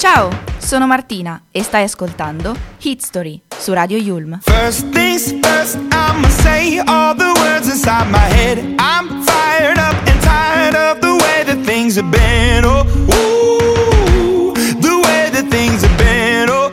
Ciao, sono Martina e stai ascoltando Hit Story su Radio Yulm. First things first, I'ma say all the words inside my head. I'm fired up and tired of the way that things have been. Oh, ooh, the way that things have been. Oh,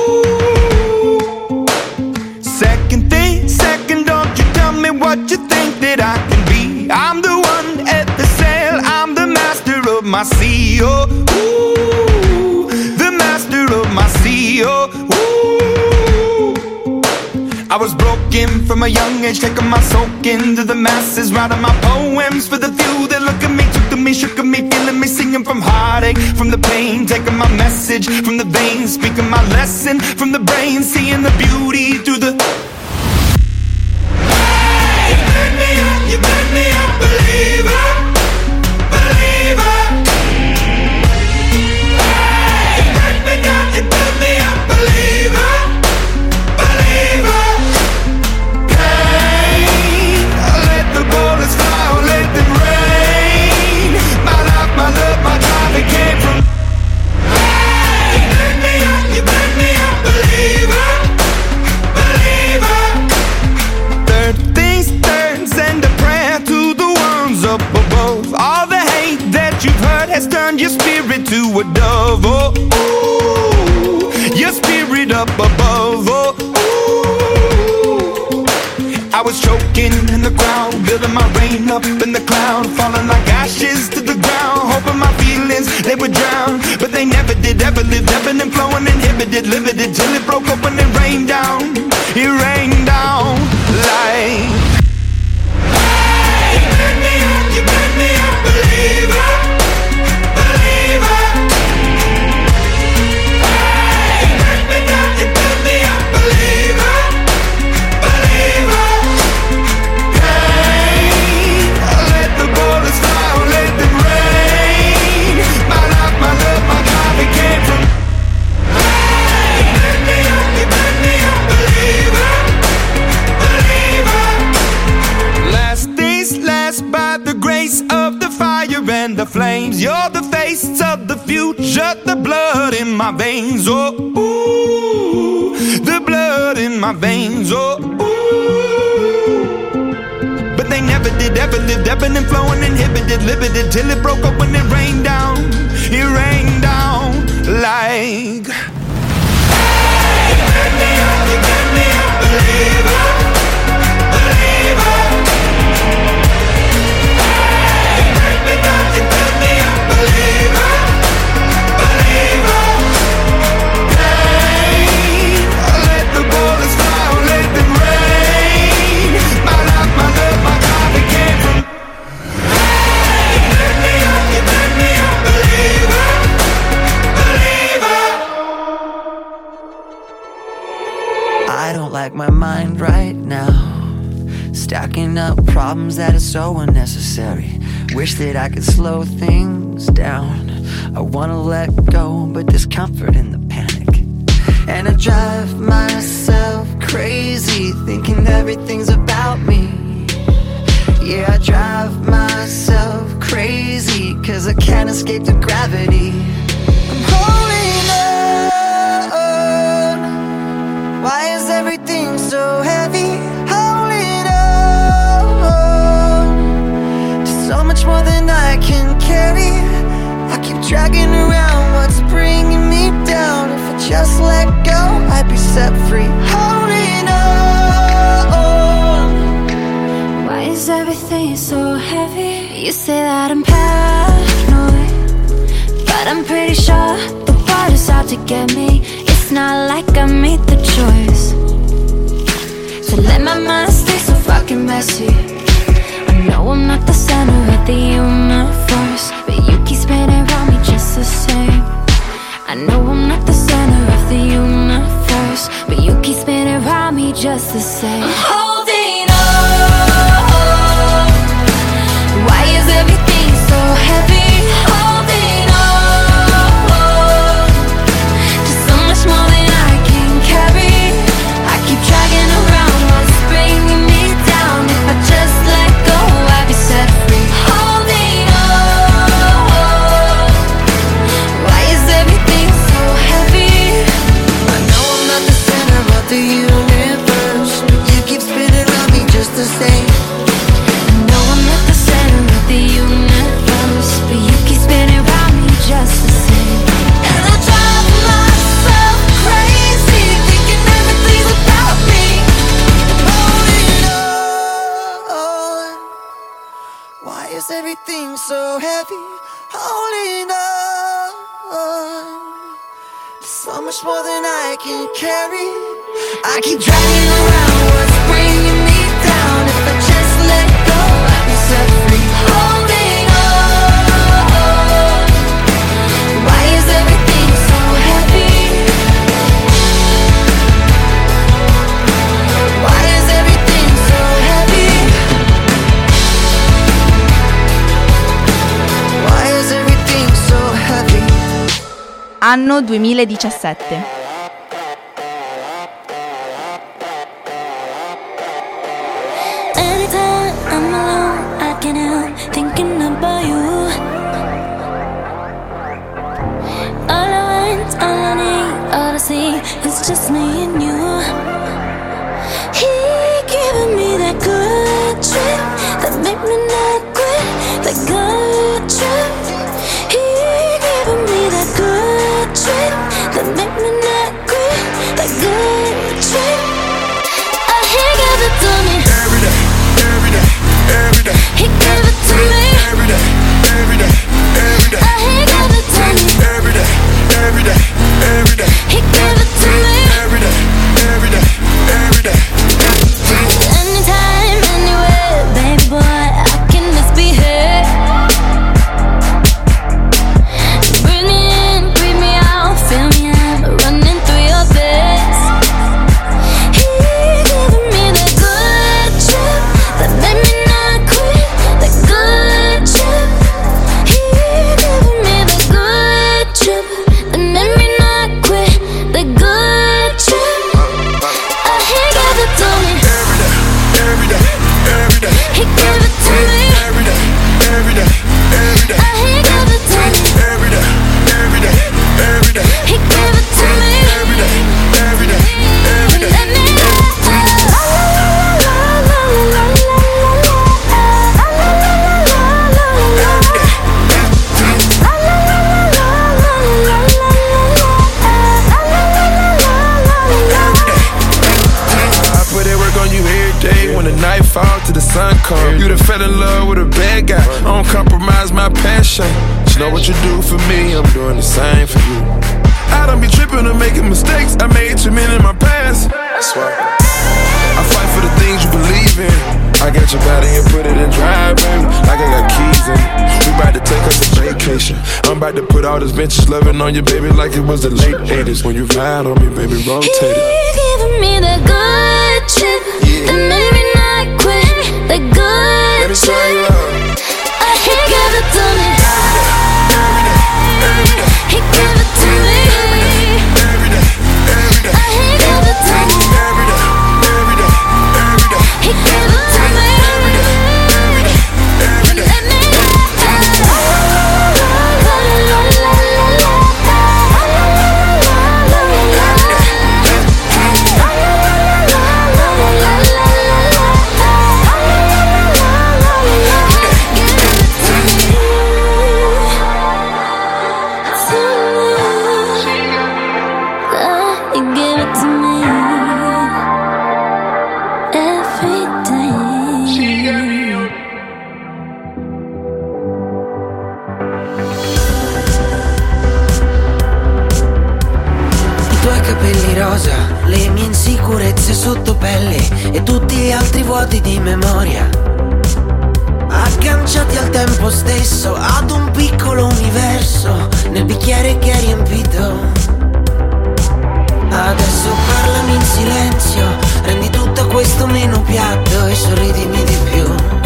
ooh. Second thing, second, don't you tell me what you think that I can be. I'm the one at the sail, I'm the master of my sea. Oh, ooh, the master of my sea. Oh, ooh. I was broken from a young age, taking my soak into the masses, writing my poems for the few that look at me, took to me, shook at me, feeling me, singing from heartache, from the pain, taking my message from the veins, speaking my lesson from the brain, seeing the beauty through the... Hey, you burn me up, believer, believer. Hey, you burn me down, you burn me up, believer, believer. Pain, let the bullets fly, let them rain. My life, my love, my drive, it came from... Hey, you burn me up, believer, believer. Third things third, send a prayer to the ones up above. All the hate that you've heard has turned your spirit to a dove. Oh, ooh, your spirit up above. Oh, ooh. I was choking in the crowd, building my rain up in the cloud, falling like ashes to the ground, hoping my feelings, they would drown. But they never did, ever lived, ebbing and flowing, inhibited, limited, till it broke open and rained down. It rained down like... Hey, you burn me up, believer, believer. Hey, you burn me down, you burn me up, believer, believer. Pain, let the bullets fly, let them rain. My life, my love, my drive, it came from... Hey, you burn me up, believer, believer. Last things last, by the grace of the fire and the flames. You're the face of the future, the blood in my veins. Oh, ooh, the blood in my veins. Oh, ooh. But they never did, ever lived, ebbing and flowing, inhibited, limited, till it broke up when it rained down. It rained down like... Hey, you burn me up, believer, believer. Hey, you burn me down, you burn me up, believer, believer. Pain, let the bullets fly, let them rain. My life, my love, my drive, it came from... Hey, you burn me up, believer, believer. I don't like my mind right now, stacking up problems that are so unnecessary. Wish that I could slow things down. I wanna let go, but there's comfort in the panic. And I drive myself crazy, thinking everything's about me. Yeah, I drive myself crazy, cause I can't escape the gravity. I'm holding on. Why is everything so heavy? Holding on to so much more than I can carry. I keep dragging around what's bringing me down. If I just let go, I'd be set free. Holding on. Why is everything so heavy? You say that I'm paranoid, but I'm pretty sure the water's out to get me. It's not like I made the choice to let my mind stay so fucking messy. I know I'm not the center of the universe, but you keep spinning around me just the same. I know I'm not the center of the universe, but you keep spinning around me just the same. I'm holding on. Why is everything so heavy? Holding on to so much more than I can carry. I keep dragging around what's bringing me down. If I just let go, I'd be set free. Holding on. holding on. So much more than I can carry. I keep dragging around what's bringing me down. If I just let go, I'll be set free. Holding on. Why is everything so heavy? Why is everything so heavy? Why is everything so heavy? Anno 2017. Anytime I'm alone, I can't help thinking about you. All I want, all I need, all I see is just me and you. He giving me that good trip that make me not quit. That good trip. He giving me that good trip that make me not quit. That good trip. He gave it to me. Every day, every day, every day. He gave it to me. Every day, every day, every day. He gave it to me. Every day, every day, every day. He gave it to me. Every day, every day, every day. Anytime, anywhere, baby boy, I can misbehave. Bring me in, breathe me out, fill me up, running through your veins. He giving me that good trip that made me not quit. That good trip. He giving me the good trip that made me not quit. The good trip. He gave it to me. Every day, every day. He gave it to me. Every day, every day, every day. He gave it to me. Every day, every day, every day. He gave it to me. Every day, every day, every day. Let me I put that work on you every day. When the night falls to the sun comes, you done fell in love with a bad guy. I don't compromise my passion. You know what you do for me, I'm doing the same for you. I don't be tripping or making mistakes. I made too many in my past. That's why I fight for the things you believe in. I got your body and put it in drive, baby, like I got keys in it. We about to take us a vacation. I'm about to put all this vintage loving on you, baby, like it was the late 80s. When you ride on me, baby, rotate it. He giving me that good trip that made me not quit. That good Let me show you trip. love. He gave it to me. He gave it to me. Every day, every day. He gave it to me. Every day, every day, every day. He gave it to me. Every day, Let me You give it to me every day. I tuoi capelli rosa, le mie insicurezze sotto pelle e tutti gli altri vuoti di memoria, agganciati al tempo stesso, ad un piccolo universo nel bicchiere che è riempito. Adesso parlami in silenzio, rendi tutto questo meno piatto e sorridimi di più.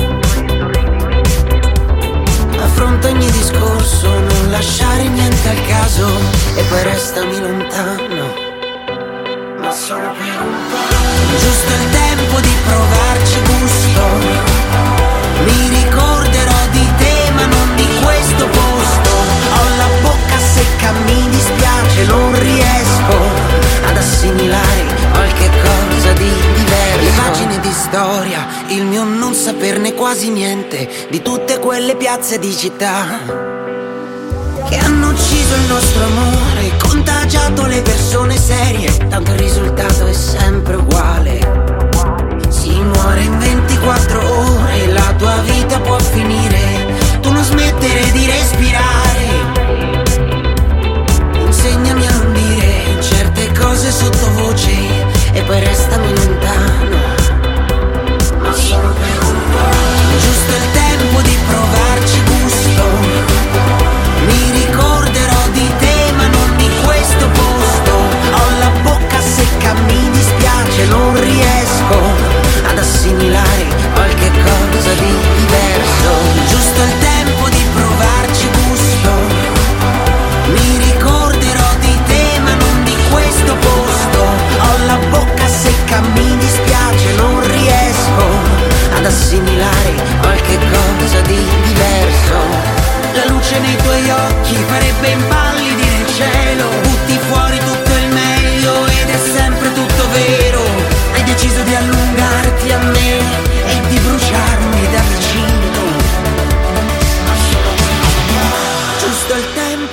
Affronta ogni discorso, non lasciare niente al caso e poi restami lontano, ma solo per un po'. Giusto il tempo di provarci gusto. Mi ricorderò di te ma non di questo posto. Ho la bocca secca, mi dispiace, non riesco ad assimilare qualche cosa di diverso. Le pagine di storia, il mio non saperne quasi niente di tutte quelle piazze di città che hanno ucciso il nostro amore, contagiato le persone serie, tanto il risultato è sempre uguale. Si muore in 24 ore, la tua vita può finire, tu non smettere di respirare.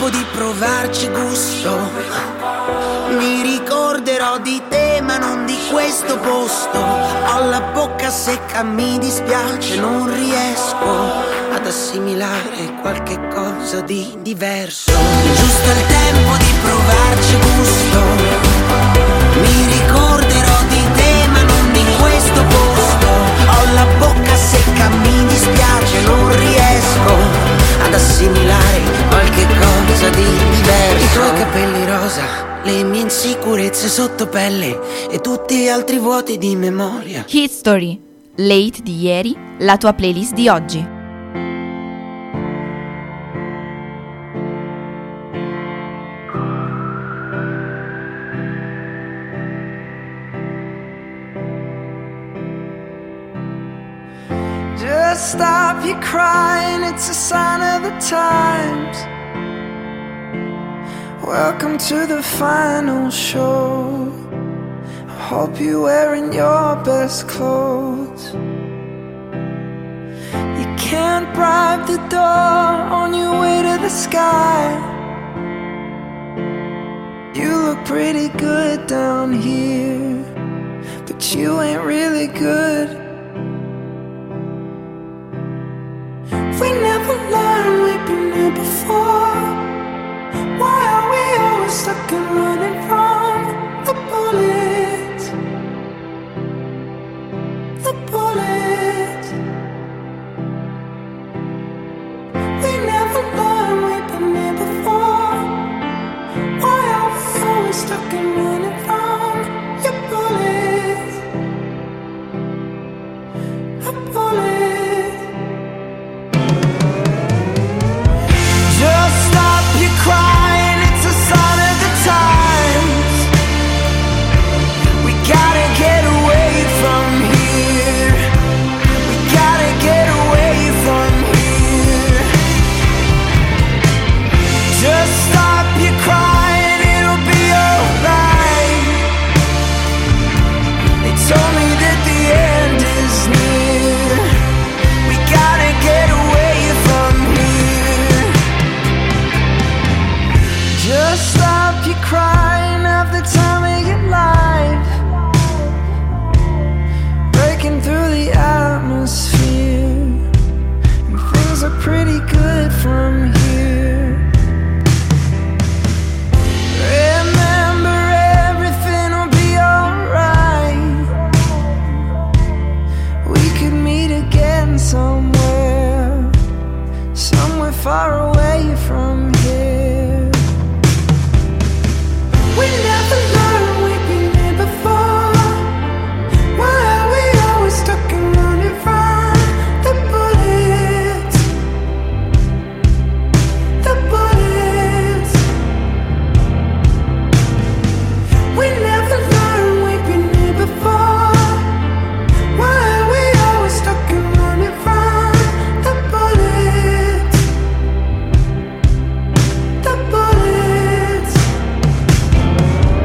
di provarci gusto. Mi ricorderò di te ma non di questo posto. Ho la bocca secca, mi dispiace, non riesco ad assimilare qualche cosa di diverso. Giusto il tempo di provarci gusto. Mi ricorderò di te ma non di questo posto. Ho la bocca secca, mi dispiace, non riesco ad assimilare qualche cosa di diverso. I tuoi capelli rosa, le mie insicurezze sotto pelle e tutti gli altri vuoti di memoria. Hit Story, Late di ieri, la tua playlist di oggi. Just stop your crying, it's a sign of the times. Welcome to the final show. I hope you're wearing your best clothes. You can't bribe the door on your way to the sky. You look pretty good down here, but you ain't really good. We never learned, we've been here before. Why are we always stuck and running from the bullets? The bullets. We never learned, we've been here before. Why are we always stuck and running from your bullets? The bullets. Just stop your crying, it's a sign of the times. We gotta get away from here. We gotta get away from here. Just stop your crying, it'll be alright. They told me that the end is near. We gotta get away from here. Just stop your crying, have the time of your life. Breaking through the atmosphere, and things are pretty good from here. Remember, everything will be alright. We could meet again somewhere, somewhere far away from here. We never learned, we've been here before. Why are we always stuck and running from the bullets? The bullets. We never learned, we've been here before. Why are we always stuck and running from the bullets? The bullets.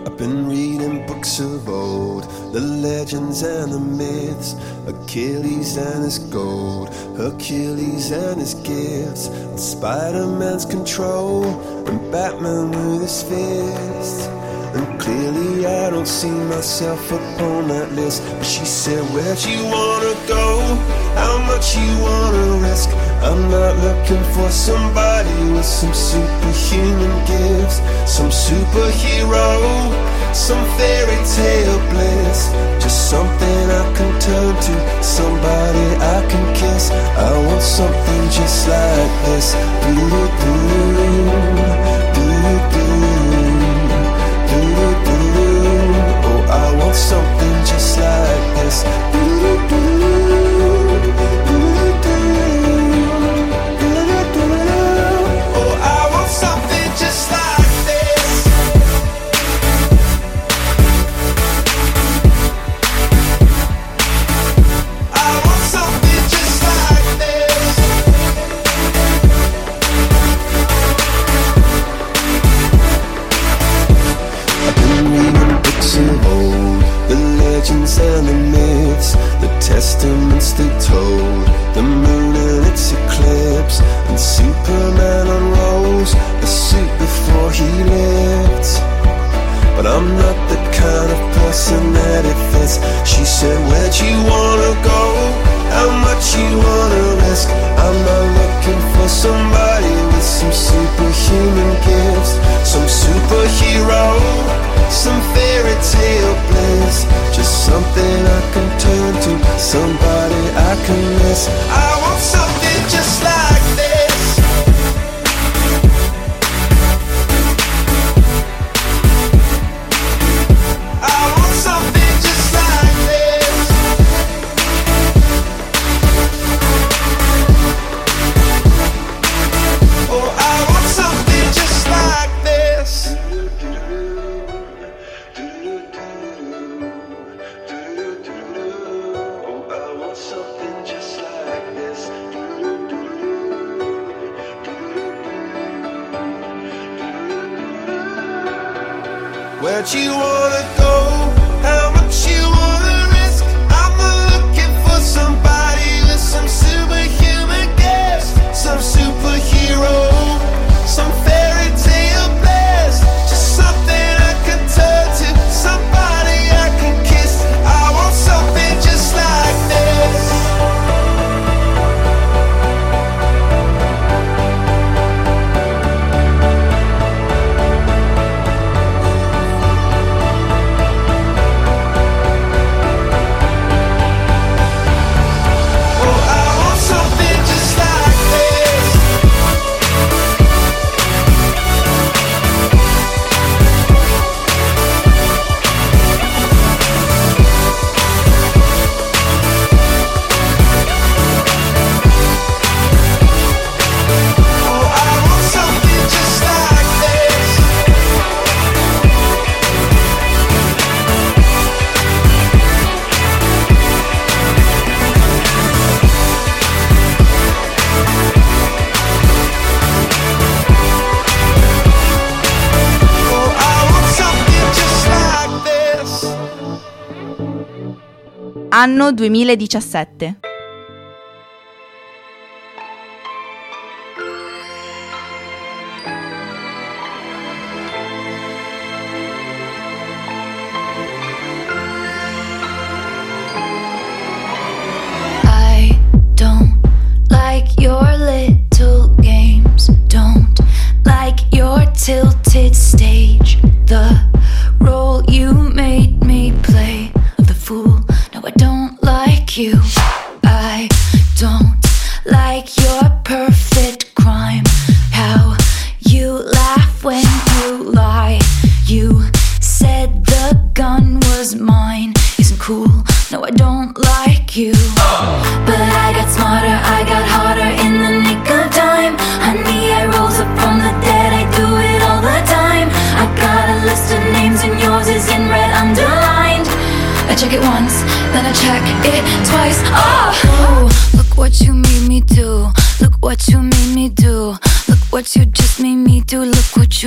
I've been reading books of old, the legends and the myths, Achilles and his gold, Hercules and his gifts, and Spider-Man's control, and Batman with his fists. And clearly I don't see myself upon that list. But she said, where'd you wanna go? How much you wanna risk? I'm not looking for somebody with some superhuman gifts, some superhero, some fairy tale bliss. Just something I can turn to, somebody I can kiss. I want something just like this. Oh, I want something just like this. Oh, I want something just like this. I want something just like this. I've been reading books of old, the legends and the myths, the testaments they told, the moon and its eclipse, and Superman unrolls a suit before he lived. But I'm not the kind of person that it fits. She said, where'd you wanna go? How much you wanna risk? I'm not looking for somebody with some superhuman gifts, some superhero, some fairy tale bliss. Just something I can turn to, somebody I can miss. I want something just like this. I want something just like this. Oh, I want something just like this. Oh, I want something just like this. Where'd you wanna go? How much you wanna risk? I'm not looking for somebody with some superhuman gifts, some superhero, some fairy tale bliss. Just something I can turn to, somebody I can kiss. I want something just like this. Oh, I want something just like this. Oh, I want something just like this. Oh, I want something just like this. Anno 2017. I don't like your little games, don't like your tilted stage, the role you made me play of the fool. No, I don't like you. I don't like your perfect crime, how you laugh when you lie. You said the gun was mine, isn't cool. No, I don't like you. But I got smarter, I got harder in the nick of time. Honey, I rose up from the dead, I do it all the time. I got a list of names and yours is in red underlined. I check it once, then I check it twice. Oh, look what you made me do. Look what you made me do. Look what you just made me do. Look what you just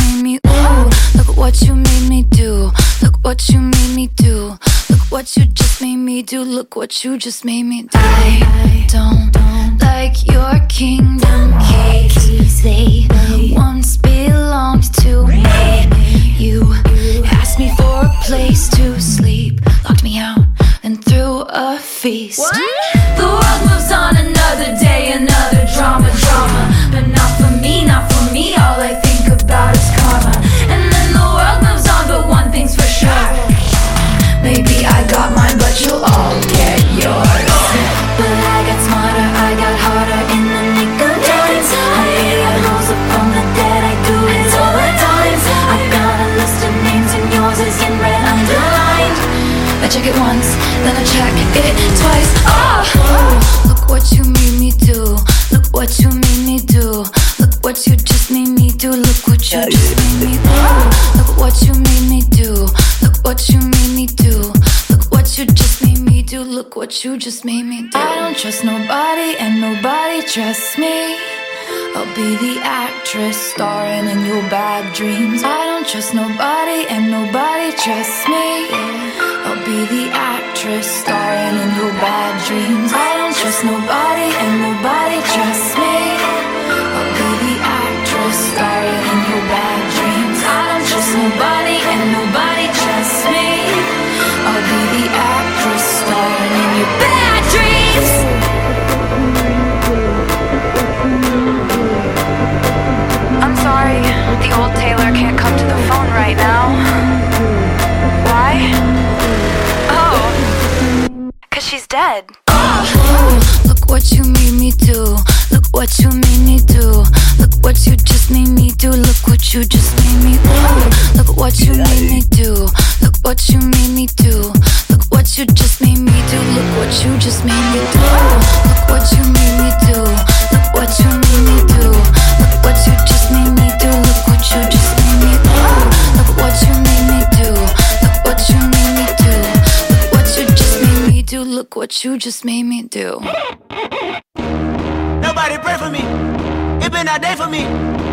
made me. Ooh, look what you made me do. Look what you made me do. Look what you just made me do. Look what you just made me do. I don't like your kingdom keys. They once belonged to me. You asked me for a place to sleep, locked me out and threw a feast. What? The world moves on, another day, another drama. But not for me, not for me. All I think about is karma. And then the world moves on, but one thing's for sure. Maybe I got mine, but you'll all get yours. But I got smarter, I got harder in the nick of time. I rose up from the dead, I do it all the time. I got a list of names and yours is in red underlined. I check it once, then I check it twice. Oh, look what you made me do. Look what you made me do. Look what you just made me do. Look what you just made me do. Look what you made me do. Look what you made me do. Look what you just made me do. Look what you just made me do. I don't trust nobody and nobody trusts me. I'll be the actress starring in your bad dreams. I don't trust nobody and nobody trusts me. I'll be the actress starring in your bad dreams. I don't trust nobody and nobody trusts me. I'll be the actress starring in your bad dreams. I don't trust nobody and nobody trusts me. I'll be the actress starring in your bad dreams. I'm sorry, the old Taylor can't come to the phone right now. Why? Oh, 'cause she's dead. Oh, look what you made me do. Look what you made me do. Look what you just made me do. Look what you just made me do. Look what you made me do. Look what you made me do. Look what you just made me do. Look what you just made me do. Look what you made me do. Look what you made me do. Look what you just made me do. Look what you just made me do. Look what you made me do. Look what you made me do. Look what you just made me do. Look what you just made me do. Nobody pray for me. It been a day for me.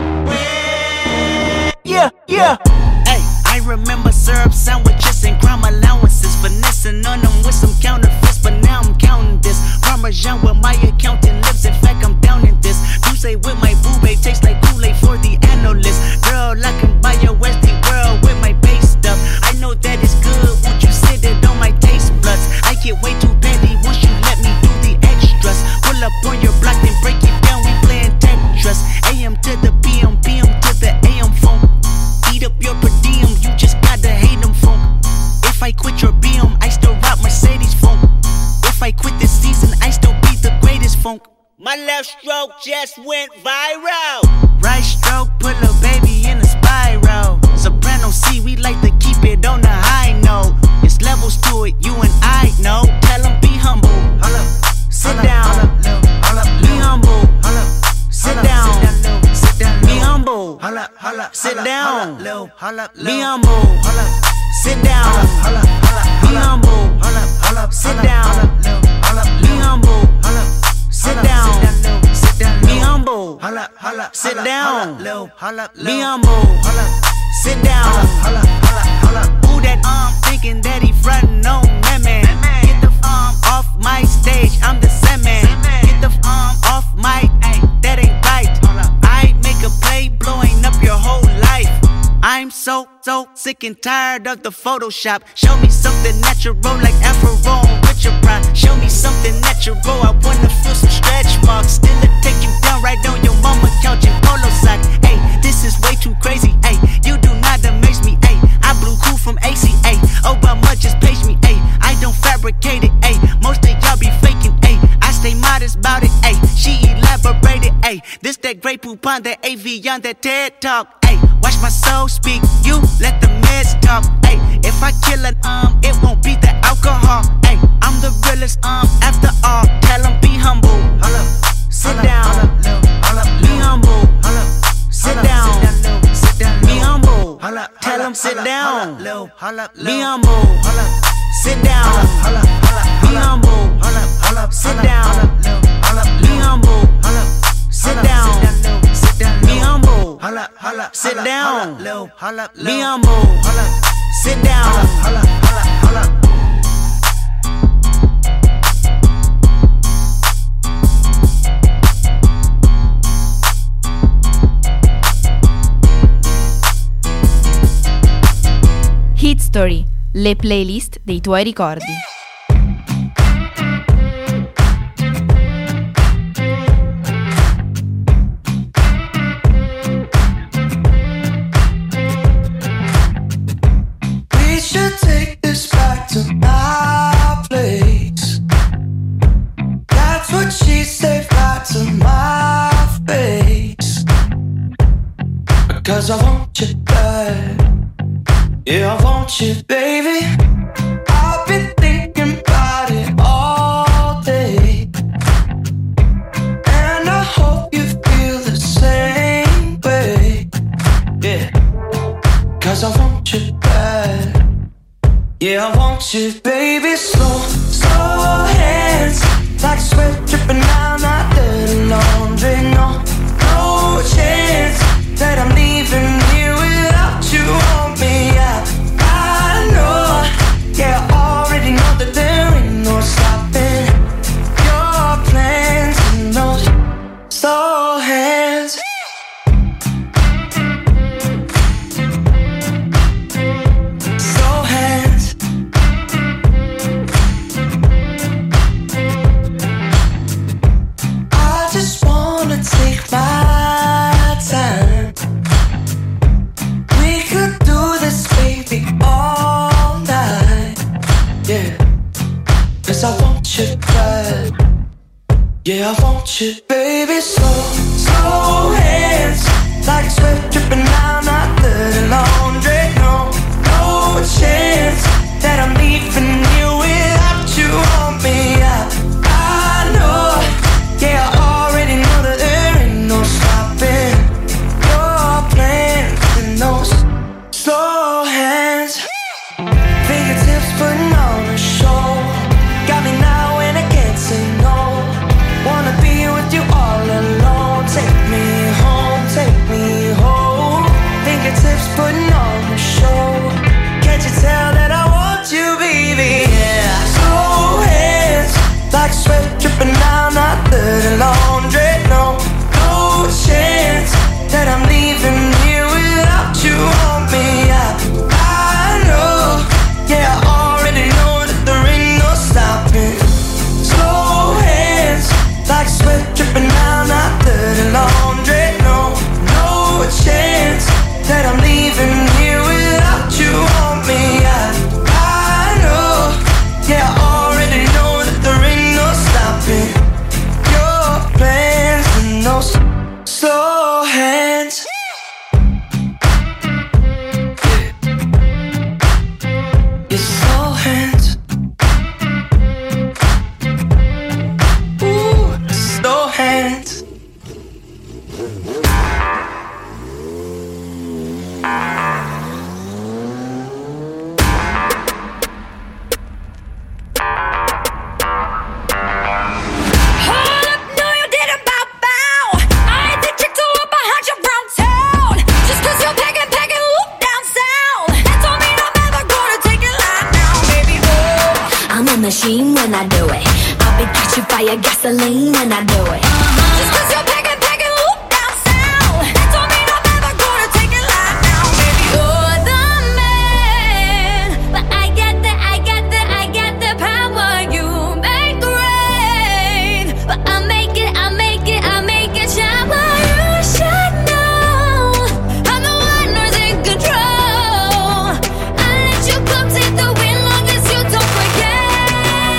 Yeah, yeah. Hey, I remember syrup sandwiches and crime allowances, finessing on them with some counterfeits, but now I'm counting this. Parmesan with my accountant lips. In fact, I'm down in this. You say with my boo babe tastes like Kool-Aid for the analyst. Girl, I can buy your Westie world with my base stuff. I know that it's good. Won't you sit it on my taste buds? I get way too petty once you let me do the extras. Pull up on your block and break it down. We playing Tetris. AM to the PM, PM to the AM phone. Eat up your per diem. You just gotta hate them phone. If I quit your BM, I still rock Mercedes phone. If I quit this season, I still be the greatest funk. My left stroke just went viral. Right stroke put a baby in a spiral. Soprano C, we like to keep it on the high note. It's levels to it, you and I know. Tell them be humble. Sit down. Be humble. Sit down. Be humble. Sit down. Be humble. Sit down. Be humble. Sit down. Be humble. Sit down. Be humble. Sit down. Be humble. Sit down. Who that thinking that he frontin' on man? Get the off my stage, I'm the Sandman. Get the off my, that ain't right. I make a play, blowing up your whole life. I'm so sick and tired of the Photoshop. Show me something natural like Afro with your pride. Show me something natural, I wanna feel some stretch marks. Still take you down right on your mama couch in polo sock. Hey, this is way too crazy. Hey, you do not amaze me. Hey, I blew cool from ACA. Obama just paged me. Hey, I don't fabricate it. Hey, most of y'all be faking. Hey, I stay modest about it. Hey, she elaborated. Hey, this that great poop on that AV on that TED Talk. Hey, watch my soul speak. You let the meds talk. Hey, if I kill an it won't be the alcohol. Hey, I'm the realest after all. Tell them be humble. Sit down. Be humble. Sit down. Be humble. Tell them sit down. Be humble. Sit down. Be humble. Sit down. Be humble. Sit down. Be humble. Sit down. Be humble. Sit down. Hit Story, le playlist dei tuoi ricordi. We should take this back to my place. That's what she said back to my face. Because I want you back. Yeah, I want you, baby. I've been thinking about it all day, and I hope you feel the same way. Yeah, 'cause I want you back. Yeah, I want you, baby. Slow hands, like sweat dripping down that dirty laundry. No chance that I'm leaving here without you on me. I know, yeah, I already know that there ain't no stopping your plans and those slow hands. Slow hands. I just wanna take my time. We could do this, baby, all night. Yeah, 'cause I want you back. Yeah, I want you, baby. Slow hands, like sweat dripping down that dirty laundry. No chance that I'm leaving you without you on me. I know, yeah, I already know that there ain't no stopping your plans and those slow hands. Fingertips putting on a show. Got me now and I can't say no. Wanna be with you all alone. Take me home, take me home. Fingertips putting on a show. Can't you tell that I want you, baby? Yeah. Slow hands, like sweat dripping down that dirty laundry. No chance that I'm leaving here without you on me. I know, yeah, I already know that there ain't no stopping. Slow hands, like sweat dripping down that dirty laundry. No chance that I'm leaving here without you on me. I know, yeah, I already know that there ain't no stopping your plans and those slow hands. Your slow hands. Ooh, slow hands. Hold up, no you didn't bow. I ain't the chick to walk behind you round town. Just 'cause you're packing, look down south. That don't mean I'm ever gonna take it lying down, baby. Oh, I'm a machine when I do it. I'll be catching fire, gasoline when I do it. Just 'cause you're packing, look down south. That don't mean I'm ever gonna take it lying down, baby. You're the man, but I got the power. You make the rain, but I make it shower. You should know I'm the one who's in control. I let you come take the wind long as you don't forget.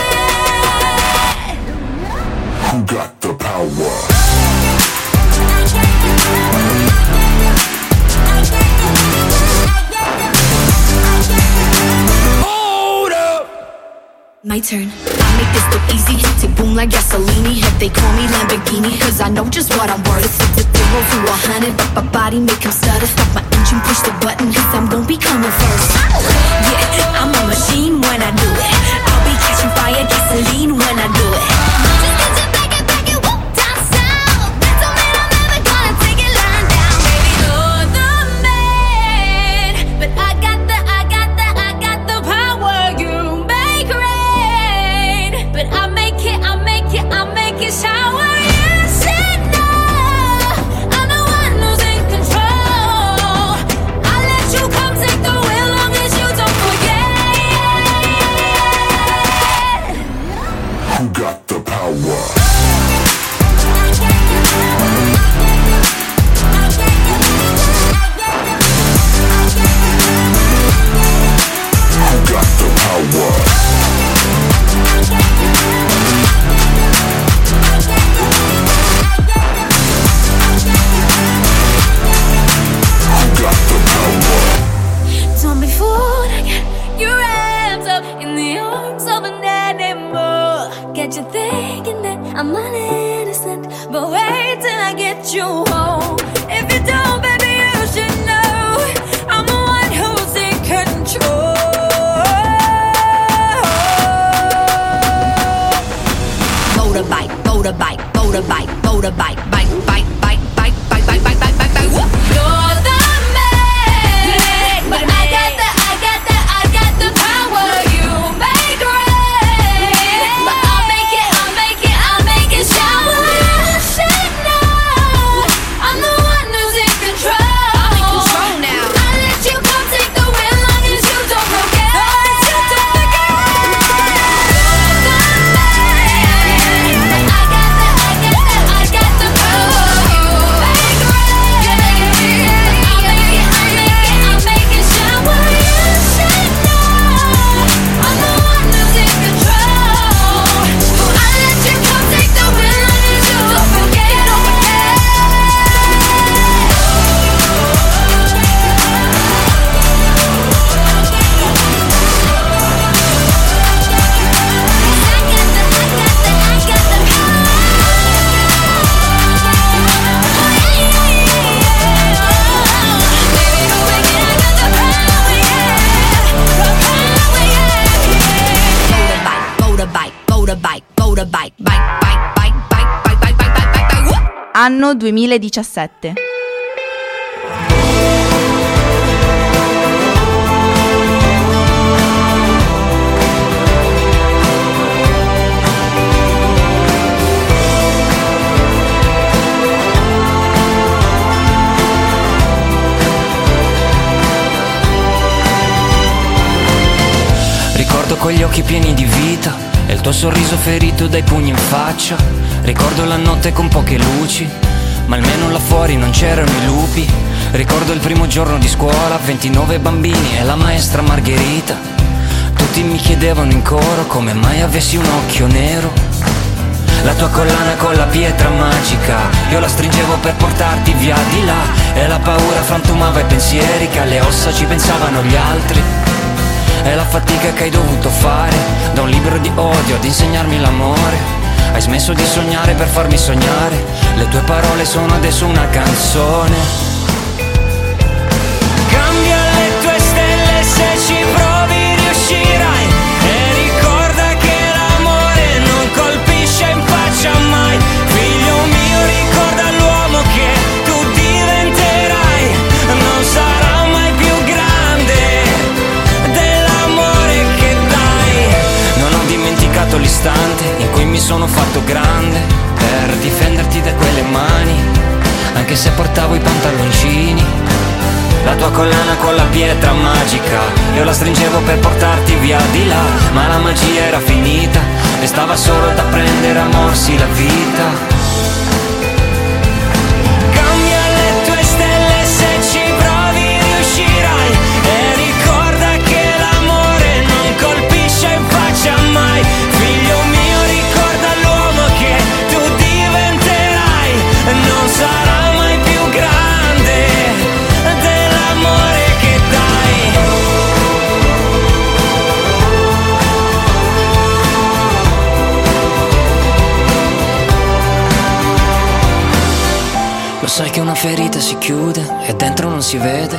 Who got the power? Hold up. My turn. I make this look easy. Tick boom like gasoline. If they call me Lamborghini, 'cause I know just what I'm worth. It's a 0 to 100, but my body make him stutter. Stop my engine, push the button, 'cause I'm gon' be coming first. Yeah, I'm a machine when I do it. I'll be catching fire, gasoline when I do it. Just 'cause you back it, whoop, down south. That don't mean I'm never gonna take it lying down, baby. I'm not innocent, but wait till I get you home. If you don't, baby, you should know I'm the one who's in control. Motorbike, motorbike, motorbike, motorbike, bike, bike, bike, bike, bike, bike, bike, bike, bike, bike. You're the man, but I got the power. You make rain, but I'll make it shower. You should know I'm the one who's in control. I'm in control now. I let you come take the wheel, long as you don't forget. You're the man, but I got the power. You make rain, I'll make it shower. You should know I'm the one who's in control. I let you come take the wheel, long as you don't forget. Motorbike, motorbike, motorbike, bike, bike, bike, bike, bike, bike, bike, bike, bike, whoop. Anno 2017. Ricordo quegli occhi pieni di vita e il tuo sorriso ferito dai pugni in faccia. Ricordo la notte con poche luci, ma almeno là fuori non c'erano i lupi. Ricordo il primo giorno di scuola, 29 bambini e la maestra Margherita. Tutti mi chiedevano in coro come mai avessi un occhio nero. La tua collana con la pietra magica, io la stringevo per portarti via di là. E la paura frantumava i pensieri, che alle ossa ci pensavano gli altri. E la fatica che hai dovuto fare, da un libro di odio ad insegnarmi l'amore. Hai smesso di sognare per farmi sognare, le tue parole sono adesso una canzone. Cambia le tue stelle, se ci provi riuscirai. E ricorda che l'amore non colpisce in faccia mai. Figlio mio, ricorda l'uomo che tu diventerai. Non sarà mai più grande dell'amore che dai. Non ho dimenticato l'istante in cui mi sono fatto grande per difenderti da quelle mani, anche se portavo i pantaloncini. La tua collana con la pietra magica, io la stringevo per portarti via di là. Ma la magia era finita e stava solo da prendere a morsi la vita. Cambia le tue stelle, se ci provi riuscirai. E ricorda che l'amore non colpisce in faccia mai. Figlio mio, ricorda l'uomo che tu diventerai. Non sarà mai più grande dell'amore che dai. Lo sai che una ferita si chiude e dentro non si vede.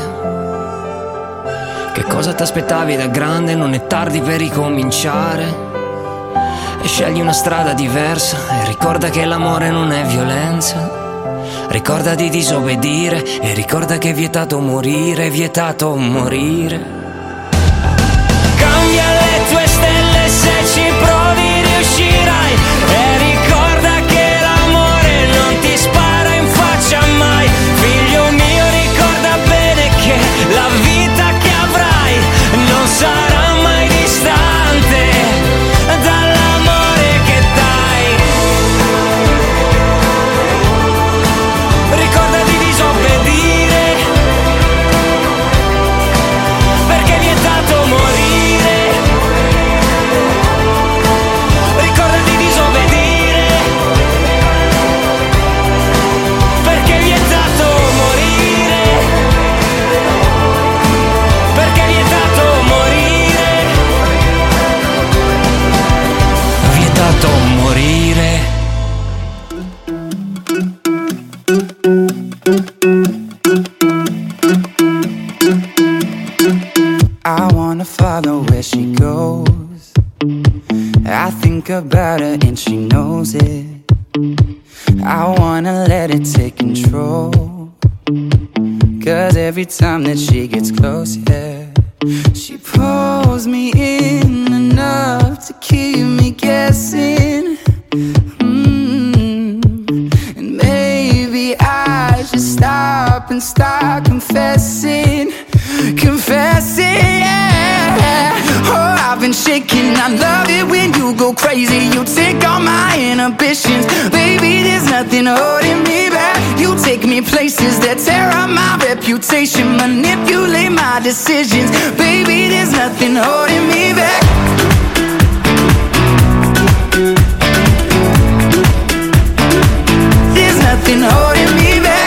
Che cosa ti aspettavi da grande? Non è tardi per ricominciare. E scegli una strada diversa e ricorda che l'amore non è violenza. Ricorda di disobbedire e ricorda che è vietato morire, è vietato morire. Cambia le tue stelle, se ci provi riuscirai. E ricorda che l'amore non ti spara in faccia mai. Figlio mio, ricorda bene che la vita che avrai non sarà mai distante dall'amore che dai. Ricorda di disobbedire per wanna follow where she goes. I think about her and she knows it. I wanna let it take control. Cause every time that she gets close, yeah, she pulls me in enough to keep me guessing. And maybe I should stop and start confessing. Confessing, yeah. Oh, I've been shaking. I love it when you go crazy. You take all my inhibitions. Baby, there's nothing holding me back. You take me places that tear up my reputation, manipulate my decisions. Baby, there's nothing holding me back. There's nothing holding me back.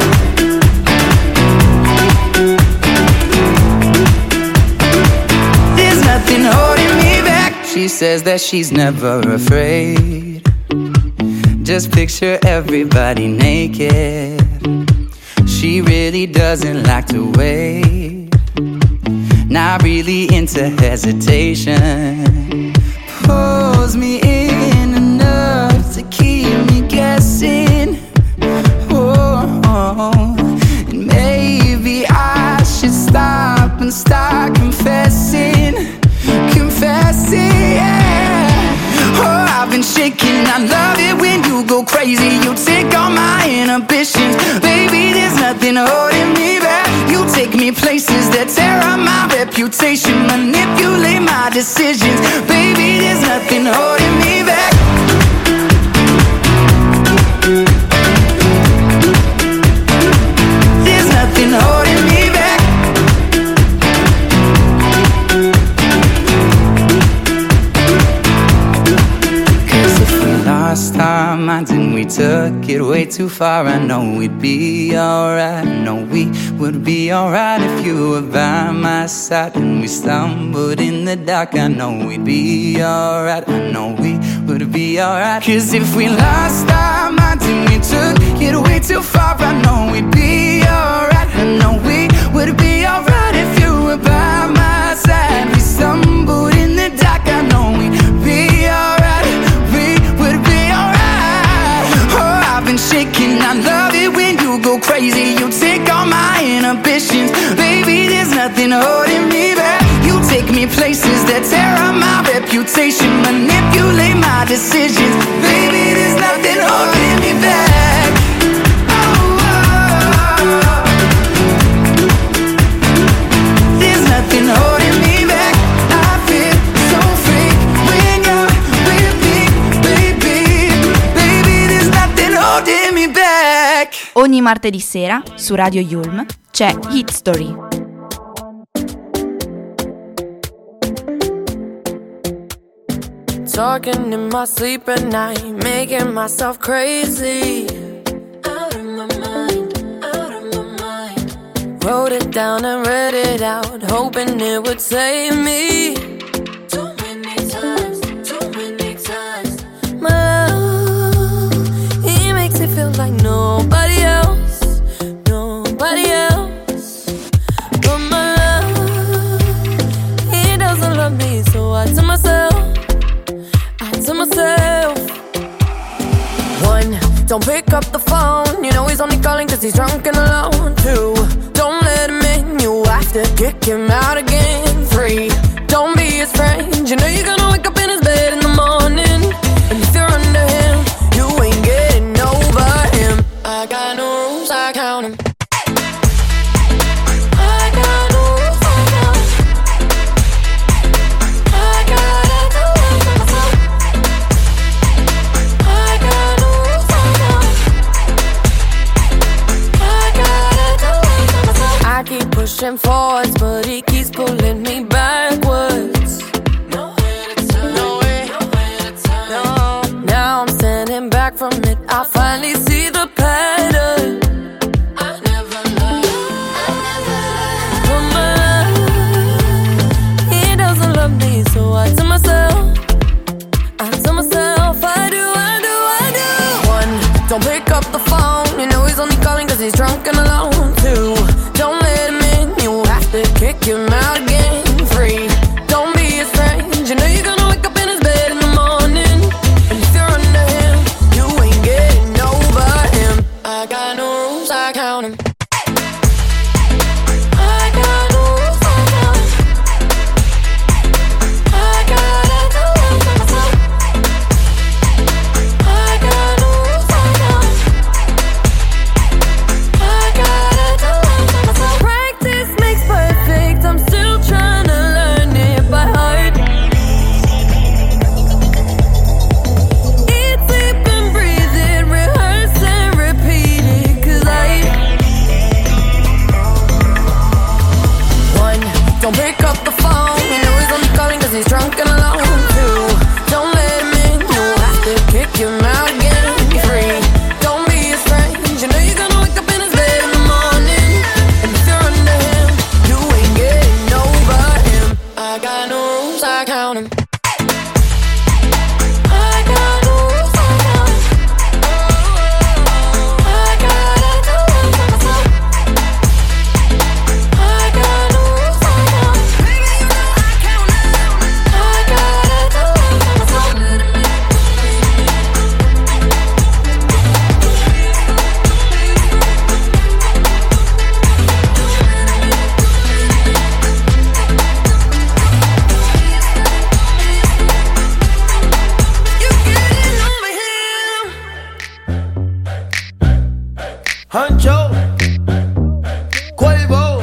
There's nothing holding me back. She says that she's never afraid. Just picture everybody naked. She really doesn't like to wait. Not really into hesitation. Pulls me in enough to keep me guessing. Oh, and maybe I should stop and start confessing. Confessing, yeah. Oh, I've been shaking. I love it when you go crazy. You take all my inhibitions. Baby, there's nothing holding me back. You take me places that tear up my reputation, manipulate my decisions. Baby, there's nothing holding me back. There's nothing holding me back. Lost our minds and we took it way too far. I know we'd be alright. I know we would be alright if you were by my side. And we stumbled in the dark. I know we'd be alright. I know we would be alright. Cause if we lost our minds and we took it way too far, I know we'd be alright. I know we would be alright if you were by my side. We stumbled in the dark. I know we'd be alright. I've been shaking. I love it when you go crazy. You take all my inhibitions. Baby, there's nothing holding me back. You take me places that tear up my reputation, manipulate my decisions. Baby, there's nothing holding me back. There's nothing holding me back. I feel so free when you're with me, baby. Baby, there's nothing holding me back. Ogni martedì sera su Radio Yulm c'è Hit Story. Talking in my sleep at night, making myself crazy. Out of my mind, out of my mind. Wrote it down and read it out, hoping it would save me. Too many times, too many times. My love, he makes me feel like nobody else, nobody else. But my love, he doesn't love me, so I tell myself, one, don't pick up the phone. You know he's only calling cause he's drunk and alone. 2, don't let him in. You have to kick him out again. 3, don't be his friend. You know you're gonna wake up in his bed in the morning. And if you're under him, you ain't getting over him. I got no rules, I count him. I got no rules, I count him. I gotta do it for myself. I keep pushing forwards, but he keeps pulling me backwards. Nowhere to turn, nowhere to turn. No, now I'm standing back from it. I finally see the pattern. I never loved, but my love, he doesn't love me, so I tell myself, I do. 1, don't pick up the phone. You know he's only calling cause he's drunk and alone. 2, don't let him in. You have to kick him out again. 3, he's drunk and alone too. Don't let him in, you'll have to kick him out again. Be free, don't be his friend. You know you're gonna wake up in his bed in the morning. And if you're under him, you ain't getting over him. I got no rules, I count him. Huncho, Quavo,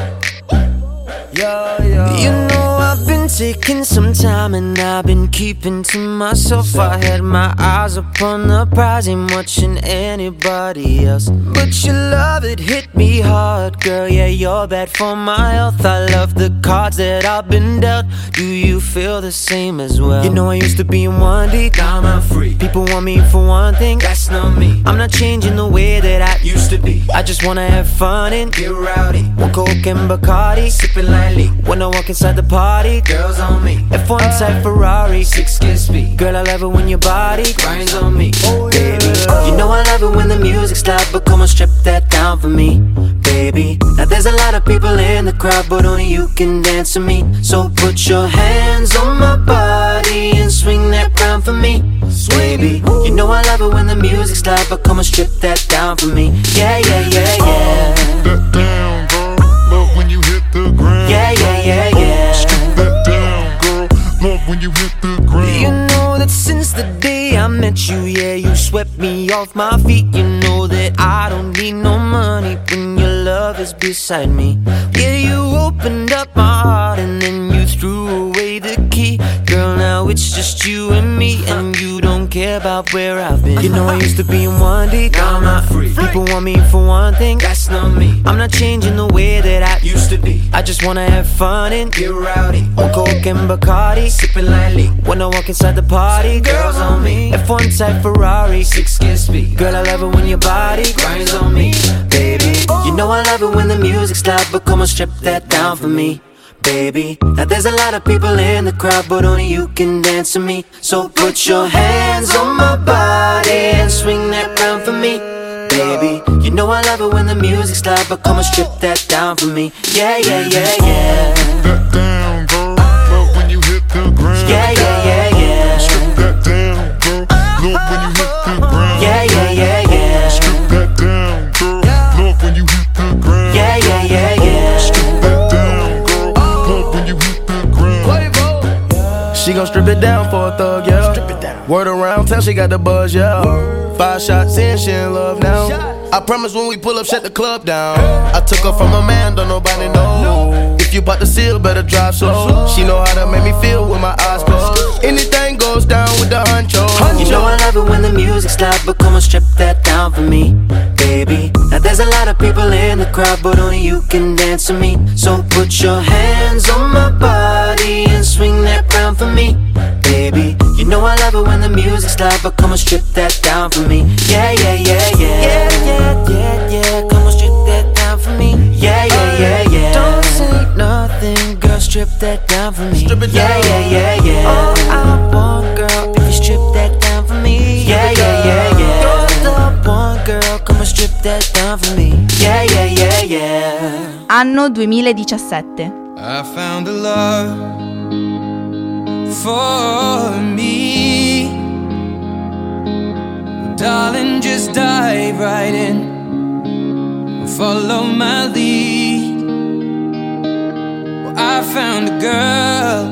yeah, yeah. You know I've been taking some time and I've been keeping to myself. I had my eyes upon the prize, ain't watching anybody else. But your love, it hit me hard, girl, yeah, you're bad for my health. I love the cards that I've been dealt. Do you feel the same as well? You know I used to be in one deep, now I'm free. People want me for one thing, that's not me. I'm not changing the way that I used to be. I just wanna have fun and get rowdy. One Coke and Bacardi, sipping lightly. When I walk inside the party, girls on me. F1 type Ferrari, 6 speed. Girl, I love it when your body grinds on me, baby. You know I love it when the music's loud, but come on, strip that down for me, baby. Now there's a lot of people in the crowd, but only you can dance to me. So put your hands on my body and swing that crown for me, baby. You know I love it when the music's loud, but come on, strip that down for me. Yeah, yeah, yeah, yeah. That down, girl. Love when you hit the ground. Yeah, yeah, yeah, yeah. Strip that down, girl. Love when you hit the ground. You know that since the day I met you, yeah, you swept me off my feet. You know that I don't need no money when your love is beside me. Yeah, you opened up my heart and then you threw away the key. Girl, now it's just you and me, and you don't care about where I've been. You know I used to be in one deep, now I'm not free. People want me for one thing, that's not me. I'm not changing the way that I used to be. I just wanna have fun and get rowdy. On Coke and Bacardi, sipping lightly. When I walk inside the party, girls on me. F1 type Ferrari, 6 speed. Girl, I love it when your body grinds on me, baby. You know I love it when the music's loud, but come on, strip that down for me, baby. Now there's a lot of people in the crowd, but only you can dance to me. So put your hands on my body and swing that crown for me, baby. You know I love it when the music's loud, but come on, strip that down for me. Yeah, yeah, yeah, yeah. That down, girl. Love when you hit the ground. Yeah, yeah, yeah, yeah. Strip that down, girl. Love when you hit the ground. Yeah, yeah, yeah, yeah. Strip that down, girl. Love when you hit the ground. Yeah, yeah, yeah, yeah. Strip that down, girl. Love when you hit the ground. She gon' strip it down for a thug, yeah. Strip it down. Word around town, she got the buzz, yeah. 5 shots in, she in love now. I promise when we pull up, shut the club down. I took her from a man, don't nobody know. If you bout to seal, better drive slow. She know how to make me feel with my eyes closed. Anything goes down with the huncho. You know I love it when the music's loud, but come on, strip that down for me, baby. Now there's a lot of people in the crowd, but only you can dance to me. So put your hands on my body and swing that crown for me, baby. You know I love it when the music's loud, but come on, strip that down for me. Yeah, yeah, yeah, yeah. Yeah, yeah, yeah, yeah. Come on, strip that down for me. Yeah, yeah, yeah, yeah. Don't say nothing, girl, strip that down for me. Strip it down. Yeah, yeah, yeah, yeah. All I want, girl, if you strip that down for me. Yeah, yeah, yeah, yeah. You're the one, girl, come on, strip that down for me. Yeah, yeah, yeah, yeah. Anno 2017. I found a love for me. Darling, just dive right in, follow my lead. Well, I found a girl,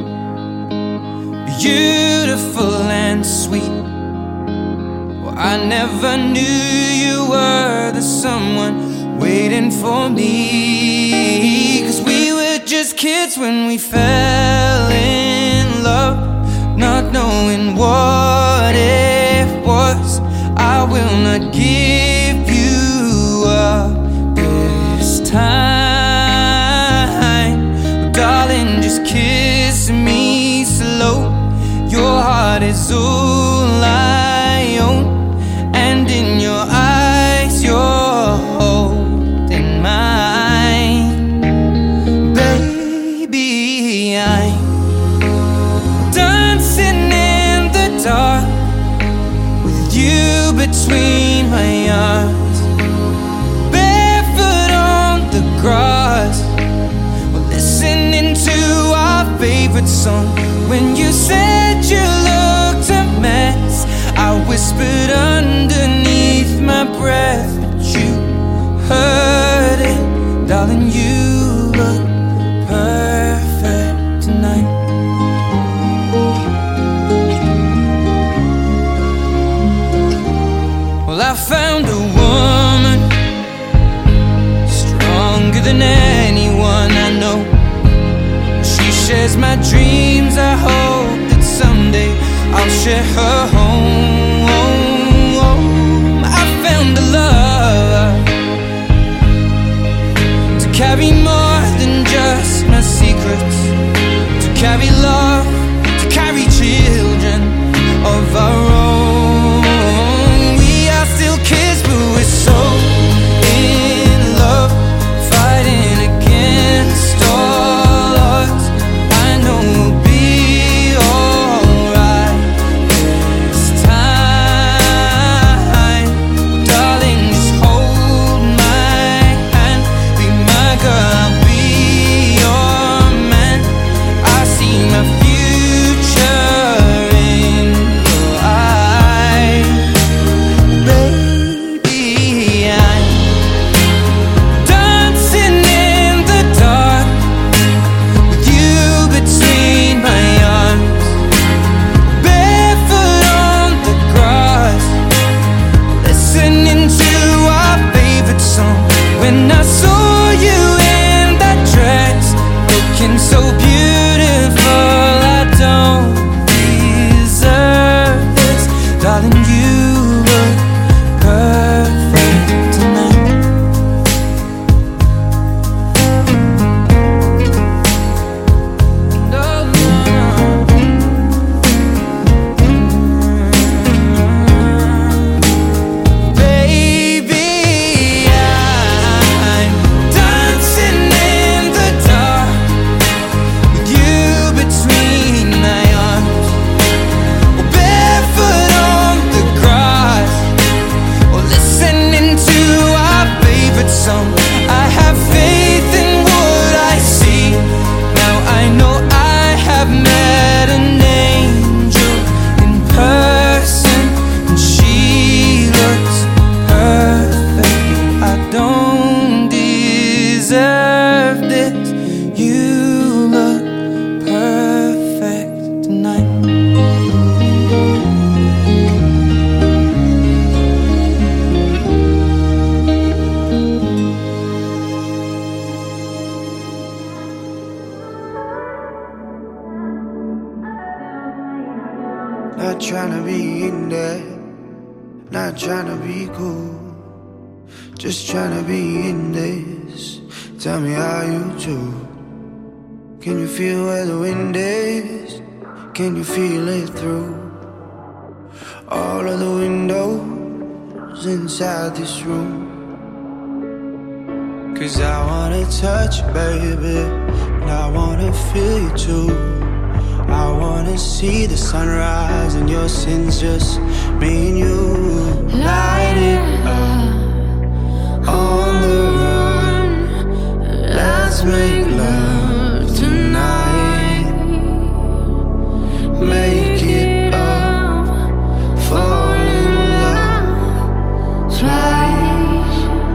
beautiful and sweet. Well, I never knew you were the someone waiting for me. 'Cause we were just kids when we fell in love, not knowing what it was. I will not give you up this time, but darling, just kiss me all I own, and in your eyes you're holding mine. Baby, I'm dancing in the dark with you between my arms, barefoot on the grass, we're listening to our favorite song. When you said you looked a mess, I whispered underneath my breath, but you heard it. Darling, you look perfect tonight. Well, I found a woman stronger than anyone I know. She shares my dreams. I hope that someday I'll share her home. I found a love to carry more than just my secrets, to carry love, to carry children of our own. We are still kids, but we're so in love, fighting against all odds. I know we'll be alright this time. Darling, just hold my hand, be my girl, I'll be your man. I see my future in your eyes. Baby, I'm dancing in the dark with you between my arms, barefoot on the grass, listening to our favorite song. When I saw you in that dress, looking so beautiful, I don't deserve this. Darling, you look perfect tonight. No, no, baby, I'm dancing in the dark with you between my arms, barefoot on the grass, or listening to our favorite song. I have faith in what I see. Now I know I have met an angel in person, and she looks perfect. I don't deserve this. You look perfect tonight. Not tryna be in there, not tryna be cool, just tryna be in this. Tell me how you do. Can you feel where the wind is? Can you feel it through all of the windows inside this room? 'Cause I wanna touch you, baby, and I wanna feel you too. I wanna see the sunrise and your sins, just me and you. Light it up on the run. Let's make love tonight. Make it up, fall in love twice.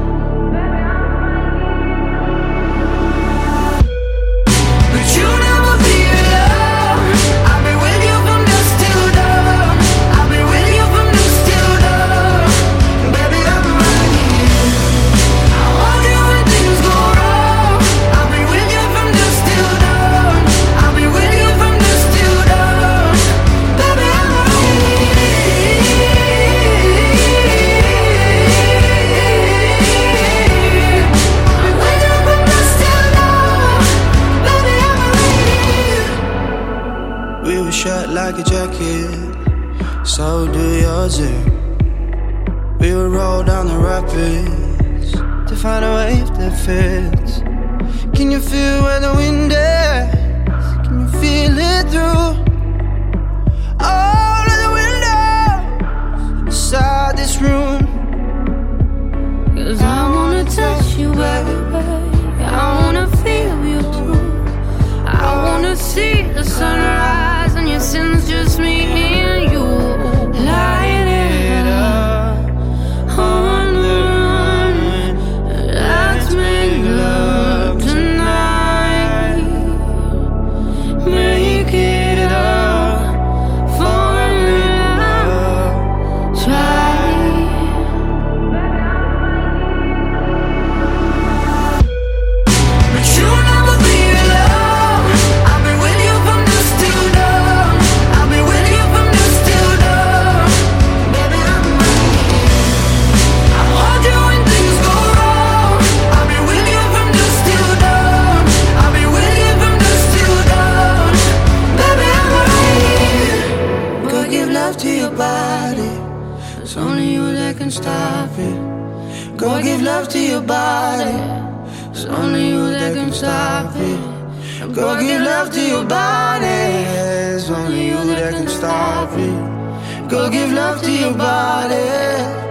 But you never be alone. I'll be with you from dusk till dawn. I'll be with you from dusk till dawn. Baby, I'm right here. I want you when things go wrong. I'll be with you from dusk till dawn. I'll be with you from dusk till dawn. Baby, I'm right here. I'll be with you from dusk till dawn. Baby, I'm right here. We were shut like a jacket, was it? We would roll down the rapids to find a wave that fits. Can you feel where the wind is? Can you feel it through all of the windows inside this room? 'Cause I wanna touch you, baby, I wanna feel you too. I wanna see the sunrise and your sins, just me and you. Light it up on the run. Let's make love tonight. Make it up for love. Try. But you'll never be alone. I'll be with you from dusk till dawn. I'll be with you from dusk till dawn. Baby, I'm right here. I'll hold you when things go wrong. I'll be with you from dusk till dawn. I'll be with you from dusk till dawn. Baby, I'm right here. Go give love to your body. It's only you that can stop it. Go give love to your body. It's only you that can stop it. Go give love to your body. It's only you that can stop it. Go give love to your body.